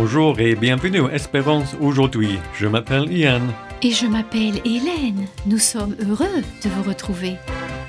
Bonjour et bienvenue à Espérance aujourd'hui. Je m'appelle Ian. Et je m'appelle Hélène. Nous sommes heureux de vous retrouver.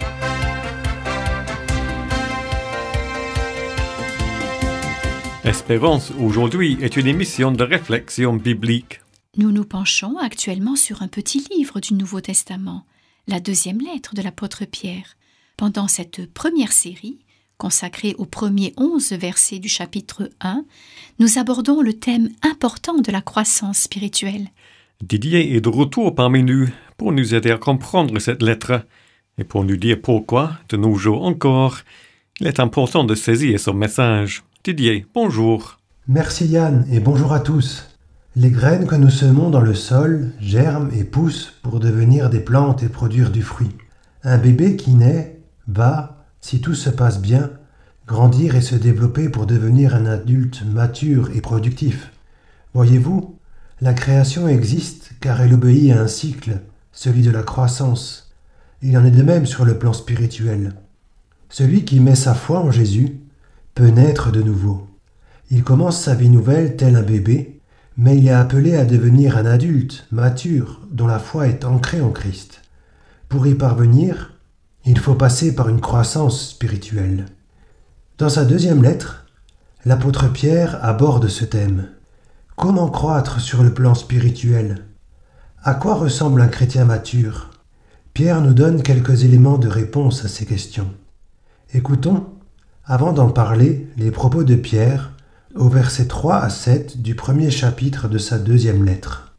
Espérance aujourd'hui est une émission de réflexion biblique. Nous nous penchons actuellement sur un petit livre du Nouveau Testament, la deuxième lettre de l'apôtre Pierre. Pendant cette première série, consacrée aux premiers 11 versets du chapitre 1, nous abordons le thème important de la croissance spirituelle. Didier est de retour parmi nous pour nous aider à comprendre cette lettre et pour nous dire pourquoi, de nos jours encore, il est important de saisir son message. Didier, bonjour. Merci Yann et bonjour à tous. Les graines que nous semons dans le sol germent et poussent pour devenir des plantes et produire du fruit. Un bébé qui naît va, si tout se passe bien, grandir et se développer pour devenir un adulte mature et productif. Voyez-vous, la création existe car elle obéit à un cycle, celui de la croissance. Il en est de même sur le plan spirituel. Celui qui met sa foi en Jésus peut naître de nouveau. Il commence sa vie nouvelle tel un bébé, mais il est appelé à devenir un adulte mature dont la foi est ancrée en Christ. Pour y parvenir, il faut passer par une croissance spirituelle. Dans sa deuxième lettre, l'apôtre Pierre aborde ce thème. Comment croître sur le plan spirituel ? À quoi ressemble un chrétien mature ? Pierre nous donne quelques éléments de réponse à ces questions. Écoutons, avant d'en parler, les propos de Pierre au versets 3 à 7 du premier chapitre de sa deuxième lettre.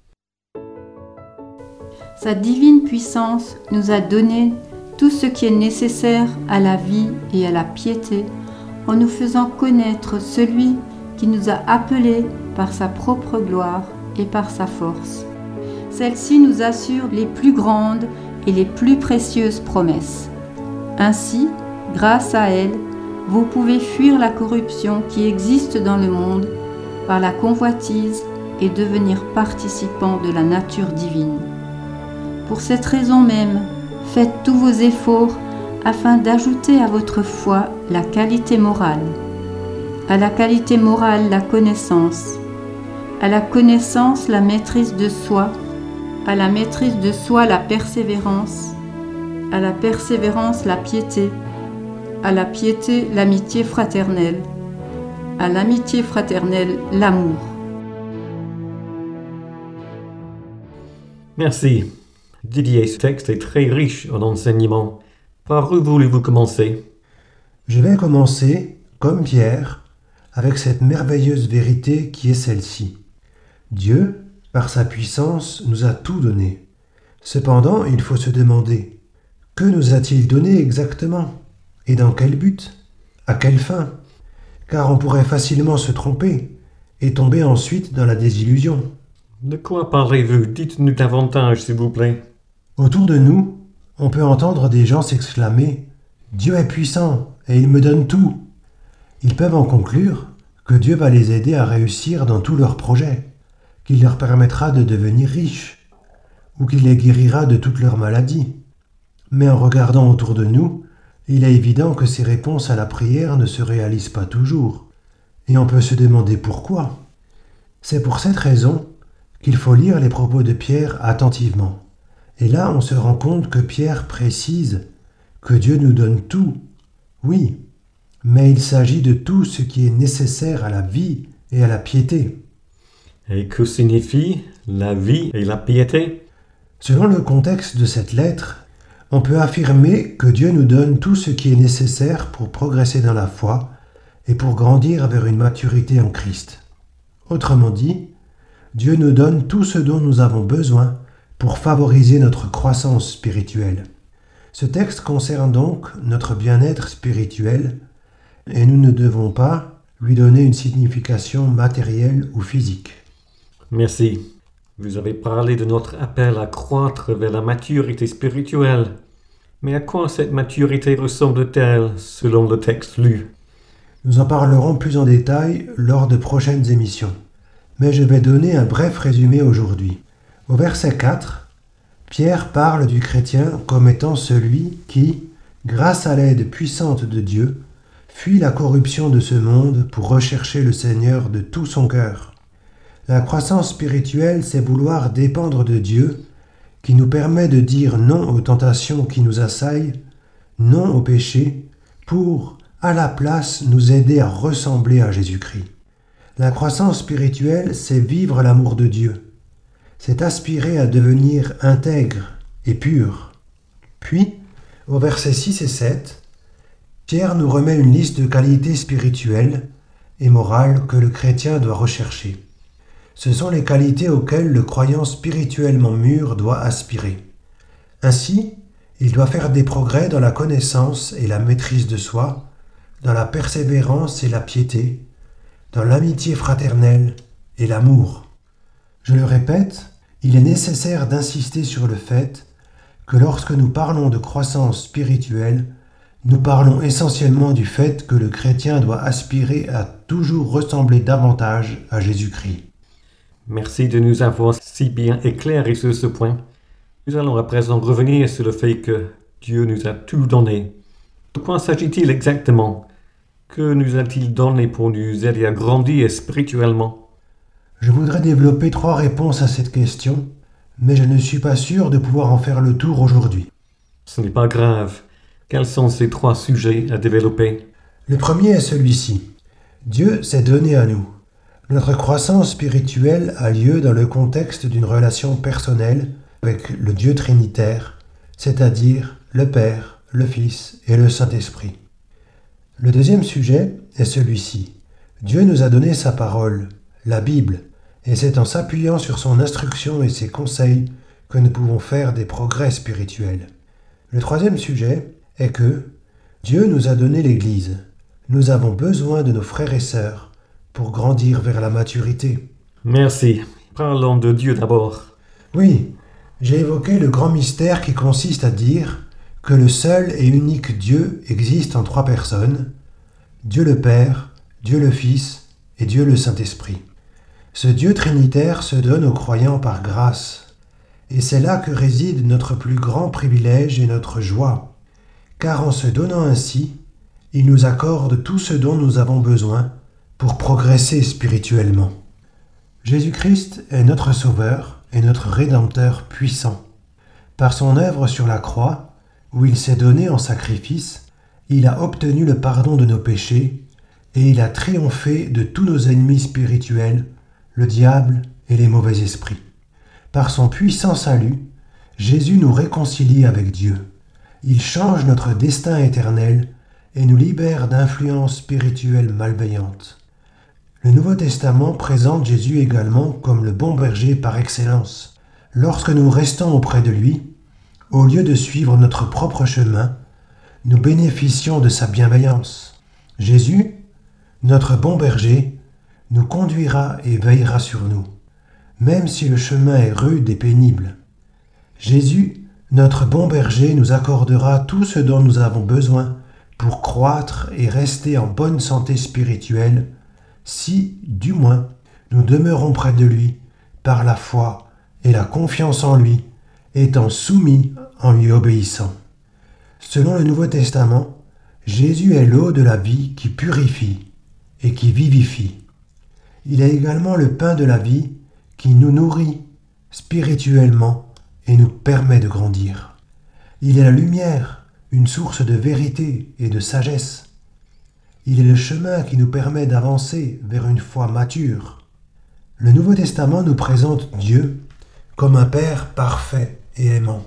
Sa divine puissance nous a donné tout ce qui est nécessaire à la vie et à la piété, en nous faisant connaître celui qui nous a appelés par sa propre gloire et par sa force. Celle-ci nous assure les plus grandes et les plus précieuses promesses. Ainsi, grâce à elle, vous pouvez fuir la corruption qui existe dans le monde par la convoitise et devenir participant de la nature divine. Pour cette raison même, faites tous vos efforts afin d'ajouter à votre foi la qualité morale. À la qualité morale, la connaissance. À la connaissance, la maîtrise de soi. À la maîtrise de soi, la persévérance. À la persévérance, la piété. À la piété, l'amitié fraternelle. À l'amitié fraternelle, l'amour. Merci. Didier, ce texte est très riche en enseignements. Par où voulez-vous commencer ? Je vais commencer, comme Pierre, avec cette merveilleuse vérité qui est celle-ci. Dieu, par sa puissance, nous a tout donné. Cependant, il faut se demander, que nous a-t-il donné exactement ? Et dans quel but ? À quelle fin ? Car on pourrait facilement se tromper et tomber ensuite dans la désillusion. De quoi parlez-vous ? Dites-nous davantage, s'il vous plaît. Autour de nous, on peut entendre des gens s'exclamer « Dieu est puissant et il me donne tout ». Ils peuvent en conclure que Dieu va les aider à réussir dans tous leurs projets, qu'il leur permettra de devenir riches, ou qu'il les guérira de toutes leurs maladies. Mais en regardant autour de nous, il est évident que ces réponses à la prière ne se réalisent pas toujours, et on peut se demander pourquoi. C'est pour cette raison qu'il faut lire les propos de Pierre attentivement. Et là, on se rend compte que Pierre précise que Dieu nous donne tout. Oui, mais il s'agit de tout ce qui est nécessaire à la vie et à la piété. Et que signifie la vie et la piété ? Selon le contexte de cette lettre, on peut affirmer que Dieu nous donne tout ce qui est nécessaire pour progresser dans la foi et pour grandir vers une maturité en Christ. Autrement dit, Dieu nous donne tout ce dont nous avons besoin pour favoriser notre croissance spirituelle. Ce texte concerne donc notre bien-être spirituel et nous ne devons pas lui donner une signification matérielle ou physique. Merci. Vous avez parlé de notre appel à croître vers la maturité spirituelle. Mais à quoi cette maturité ressemble-t-elle selon le texte lu ? Nous en parlerons plus en détail lors de prochaines émissions. Mais je vais donner un bref résumé aujourd'hui. Au verset 4, Pierre parle du chrétien comme étant celui qui, grâce à l'aide puissante de Dieu, fuit la corruption de ce monde pour rechercher le Seigneur de tout son cœur. La croissance spirituelle, c'est vouloir dépendre de Dieu, qui nous permet de dire non aux tentations qui nous assaillent, non au péché, pour, à la place, nous aider à ressembler à Jésus-Christ. La croissance spirituelle, c'est vivre l'amour de Dieu. C'est aspirer à devenir intègre et pur. Puis, au versets 6 et 7, Pierre nous remet une liste de qualités spirituelles et morales que le chrétien doit rechercher. Ce sont les qualités auxquelles le croyant spirituellement mûr doit aspirer. Ainsi, il doit faire des progrès dans la connaissance et la maîtrise de soi, dans la persévérance et la piété, dans l'amitié fraternelle et l'amour. Je le répète, il est nécessaire d'insister sur le fait que lorsque nous parlons de croissance spirituelle, nous parlons essentiellement du fait que le chrétien doit aspirer à toujours ressembler davantage à Jésus-Christ. Merci de nous avoir si bien éclairé sur ce point. Nous allons à présent revenir sur le fait que Dieu nous a tout donné. De quoi s'agit-il exactement? Que nous a-t-il donné pour nous aider à grandir spirituellement? Je voudrais développer 3 réponses à cette question, mais je ne suis pas sûr de pouvoir en faire le tour aujourd'hui. Ce n'est pas grave. Quels sont ces 3 sujets à développer? Le premier est celui-ci. Dieu s'est donné à nous. Notre croissance spirituelle a lieu dans le contexte d'une relation personnelle avec le Dieu trinitaire, c'est-à-dire le Père, le Fils et le Saint-Esprit. Le deuxième sujet est celui-ci. Dieu nous a donné sa parole, la Bible, et c'est en s'appuyant sur son instruction et ses conseils que nous pouvons faire des progrès spirituels. Le troisième sujet est que Dieu nous a donné l'Église. Nous avons besoin de nos frères et sœurs pour grandir vers la maturité. Merci. Parlons de Dieu d'abord. Oui, j'ai évoqué le grand mystère qui consiste à dire que le seul et unique Dieu existe en 3 personnes, Dieu le Père, Dieu le Fils et Dieu le Saint-Esprit. Ce Dieu trinitaire se donne aux croyants par grâce, et c'est là que réside notre plus grand privilège et notre joie, car en se donnant ainsi, il nous accorde tout ce dont nous avons besoin pour progresser spirituellement. Jésus-Christ est notre Sauveur et notre Rédempteur puissant. Par son œuvre sur la croix, où il s'est donné en sacrifice, il a obtenu le pardon de nos péchés et il a triomphé de tous nos ennemis spirituels, le diable et les mauvais esprits. Par son puissant salut, Jésus nous réconcilie avec Dieu. Il change notre destin éternel et nous libère d'influences spirituelles malveillantes. Le Nouveau Testament présente Jésus également comme le bon berger par excellence. Lorsque nous restons auprès de lui, au lieu de suivre notre propre chemin, nous bénéficions de sa bienveillance. Jésus, notre bon berger, nous conduira et veillera sur nous, même si le chemin est rude et pénible. Jésus, notre bon berger, nous accordera tout ce dont nous avons besoin pour croître et rester en bonne santé spirituelle, si, du moins, nous demeurons près de lui par la foi et la confiance en lui, étant soumis en lui obéissant. Selon le Nouveau Testament, Jésus est l'eau de la vie qui purifie et qui vivifie. Il est également le pain de la vie qui nous nourrit spirituellement et nous permet de grandir. Il est la lumière, une source de vérité et de sagesse. Il est le chemin qui nous permet d'avancer vers une foi mature. Le Nouveau Testament nous présente Dieu comme un Père parfait et aimant.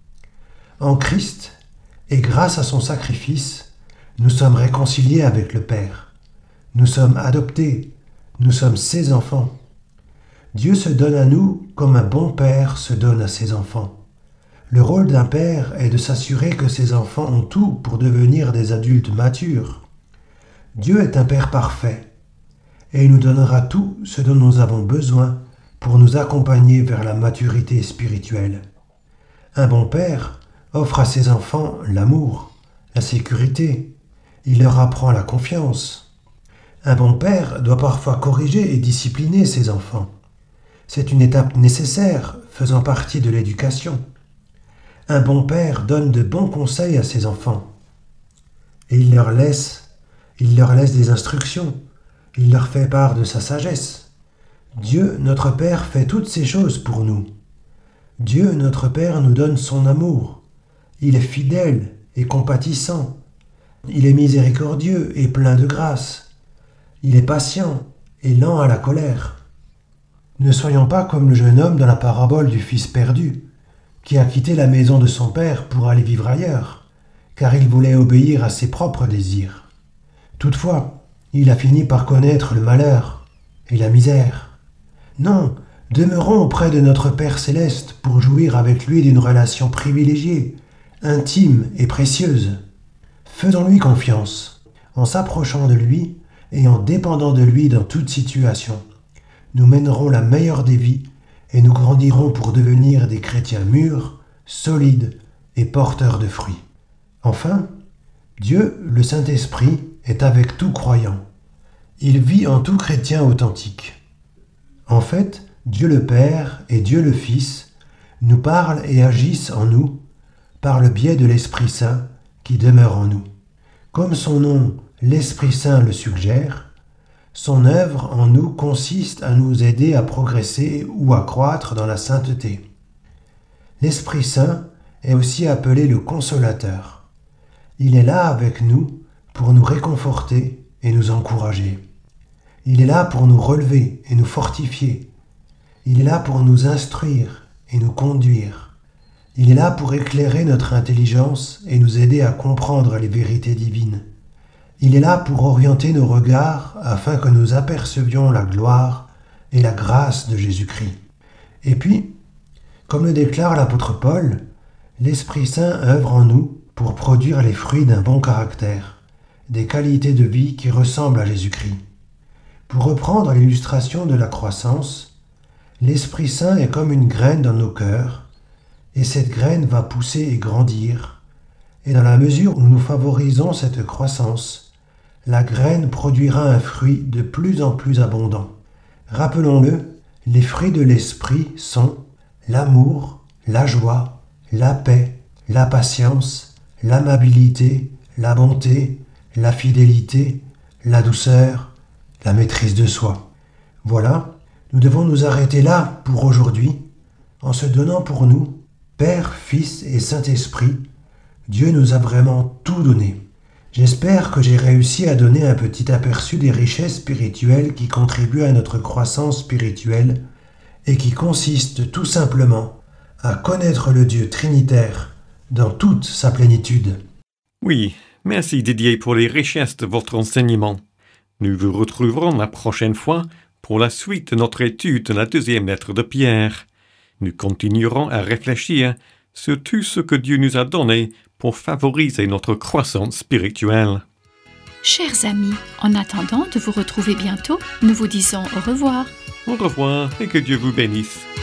En Christ, et grâce à son sacrifice, nous sommes réconciliés avec le Père. Nous sommes adoptés, nous sommes ses enfants. Dieu se donne à nous comme un bon père se donne à ses enfants. Le rôle d'un père est de s'assurer que ses enfants ont tout pour devenir des adultes matures. Dieu est un Père parfait, et il nous donnera tout ce dont nous avons besoin pour nous accompagner vers la maturité spirituelle. Un bon Père offre à ses enfants l'amour, la sécurité, il leur apprend la confiance. Un bon Père doit parfois corriger et discipliner ses enfants. C'est une étape nécessaire faisant partie de l'éducation. Un bon Père donne de bons conseils à ses enfants, et il leur laisse des instructions, il leur fait part de sa sagesse. Dieu, notre Père, fait toutes ces choses pour nous. Dieu, notre Père, nous donne son amour. Il est fidèle et compatissant. Il est miséricordieux et plein de grâce. Il est patient et lent à la colère. Ne soyons pas comme le jeune homme dans la parabole du fils perdu, qui a quitté la maison de son père pour aller vivre ailleurs, car il voulait obéir à ses propres désirs. Toutefois, il a fini par connaître le malheur et la misère. Non, demeurons auprès de notre Père céleste pour jouir avec lui d'une relation privilégiée, intime et précieuse. Faisons-lui confiance, en s'approchant de lui et en dépendant de lui dans toute situation. Nous mènerons la meilleure des vies et nous grandirons pour devenir des chrétiens mûrs, solides et porteurs de fruits. Enfin, Dieu, le Saint-Esprit, est avec tout croyant. Il vit en tout chrétien authentique. En fait, Dieu le Père et Dieu le Fils nous parlent et agissent en nous par le biais de l'Esprit Saint qui demeure en nous. Comme son nom, l'Esprit Saint, le suggère, son œuvre en nous consiste à nous aider à progresser ou à croître dans la sainteté. L'Esprit Saint est aussi appelé le Consolateur. Il est là avec nous pour nous réconforter et nous encourager. Il est là pour nous relever et nous fortifier. Il est là pour nous instruire et nous conduire. Il est là pour éclairer notre intelligence et nous aider à comprendre les vérités divines. Il est là pour orienter nos regards afin que nous apercevions la gloire et la grâce de Jésus-Christ. Et puis, comme le déclare l'apôtre Paul, l'Esprit Saint œuvre en nous pour produire les fruits d'un bon caractère, des qualités de vie qui ressemblent à Jésus-Christ. Pour reprendre l'illustration de la croissance, l'Esprit Saint est comme une graine dans nos cœurs, et cette graine va pousser et grandir, et dans la mesure où nous favorisons cette croissance, la graine produira un fruit de plus en plus abondant. Rappelons-le, les fruits de l'Esprit sont l'amour, la joie, la paix, la patience, l'amabilité, la bonté, la fidélité, la douceur, la maîtrise de soi. Voilà, nous devons nous arrêter là pour aujourd'hui, en se donnant pour nous, Père, Fils et Saint-Esprit. Dieu nous a vraiment tout donné. J'espère que j'ai réussi à donner un petit aperçu des richesses spirituelles qui contribuent à notre croissance spirituelle et qui consistent tout simplement à connaître le Dieu trinitaire dans toute sa plénitude. Oui, merci Didier pour les richesses de votre enseignement. Nous vous retrouverons la prochaine fois pour la suite de notre étude de la deuxième lettre de Pierre. Nous continuerons à réfléchir sur tout ce que Dieu nous a donné pour favoriser notre croissance spirituelle. Chers amis, en attendant de vous retrouver bientôt, nous vous disons au revoir. Au revoir et que Dieu vous bénisse.